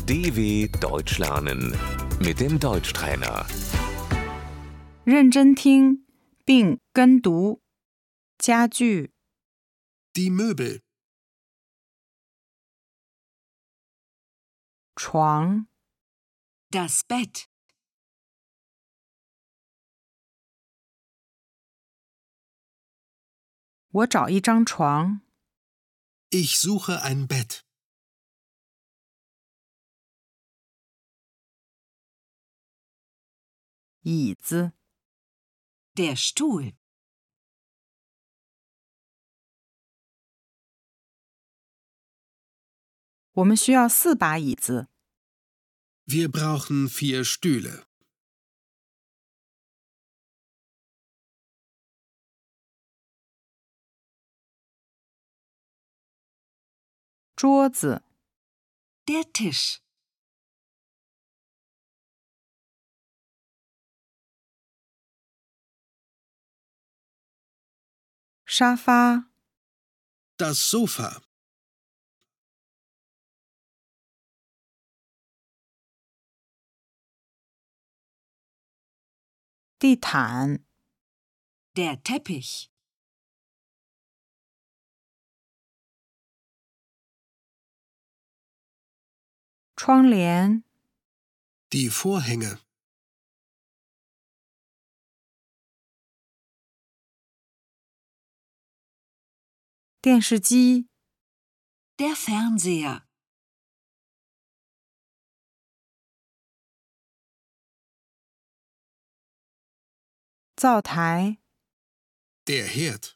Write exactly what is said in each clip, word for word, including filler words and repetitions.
D W Deutsch lernen mit dem Deutschtrainer. 认真听并跟读。家具、 Die Möbel, 床、 Das Bett, 我找一张床。 ich suche ein Bett. 椅子、 der Stuhl, 我们需要四把椅子。 Wir brauchen vier Stühle. 桌子、 der Tisch, 沙发、 Das Sofa, 地毯、 der Teppich, 窗帘、 die Vorhänge, 电视机、 der Fernseher, 灶台、 der Herd,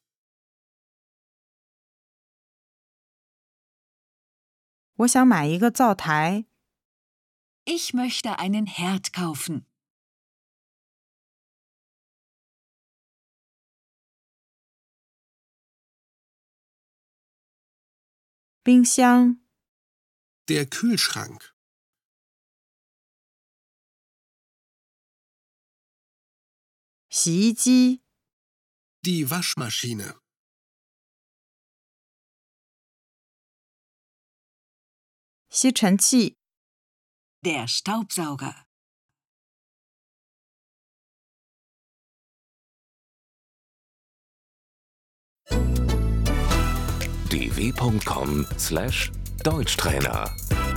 我想买一个灶台。 ich möchte einen Herd kaufen. 冰箱、 der Kühlschrank, 洗衣机、 die Waschmaschine, 吸尘器、 Der Staubsauger, d w punkt com slash Deutschtrainer